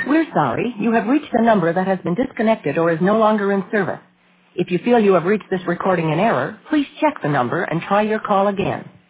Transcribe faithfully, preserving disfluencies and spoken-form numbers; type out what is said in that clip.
We're sorry. You have reached a number that has been disconnected or is no longer in service. If you feel you have reached this recording in error, please check the number and try your call again.